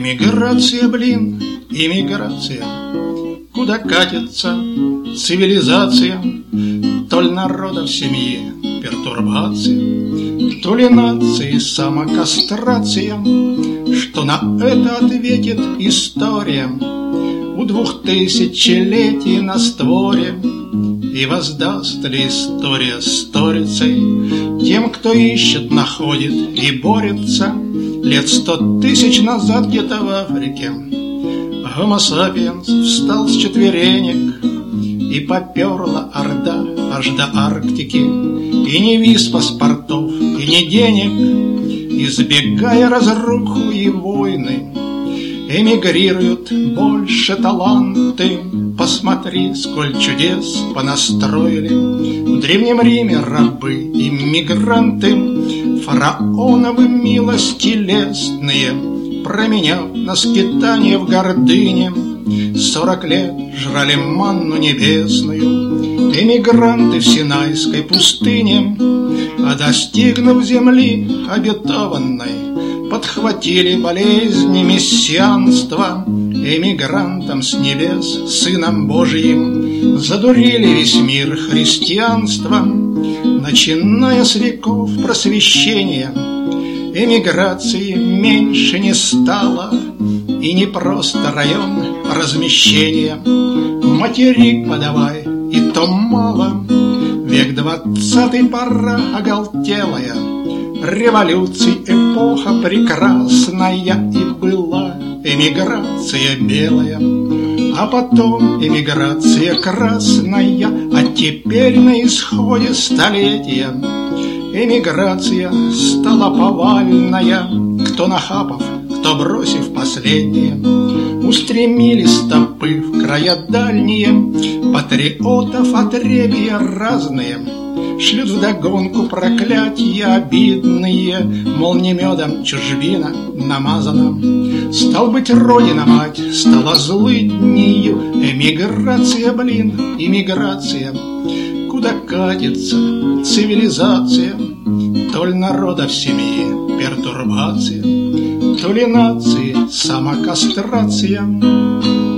Эмиграция, блин, эмиграция. Куда катится цивилизация? То ли народа в семье пертурбация, то ли нации самокастрация. Что на это ответит история? У 2000-летий на створе. И воздаст ли история сторицей тем, кто ищет, находит и борется? Лет 100 тысяч назад где-то в Африке Homo sapiens встал с четверенек, и поперла орда аж до Арктики. И ни виз паспортов, и ни денег, избегая разруху и войны, эмигрируют больше таланты. Посмотри, сколь чудес понастроили в Древнем Риме рабы и мигранты, фараоновы милости лестные, променяв на скитание в гордыне. 40 лет жрали манну небесную эмигранты в Синайской пустыне, а достигнув земли обетованной, подхватили болезни мессианства. Эмигрантам с небес, Сыном Божьим, задурили весь мир христианством. Начиная с веков просвещения, эмиграции меньше не стало, и не просто район размещения. Материк подавай, и то мало. Век 20-й, пора оголтелая, революций эпоха прекрасная, и была эмиграция белая, а потом эмиграция красная, а теперь на исходе столетия эмиграция стала повальная. Кто нахапав, кто бросив последнее, устремились стопы в края дальние. Патриотов отребья разные шлют вдогонку проклятия обидные, мол, не медом чужбина намазана. Стал быть, родина мать стала злыднею. Эмиграция, блин, эмиграция. Куда катится цивилизация? То ли народа в семье пертурбация, то ли нации самокастрация.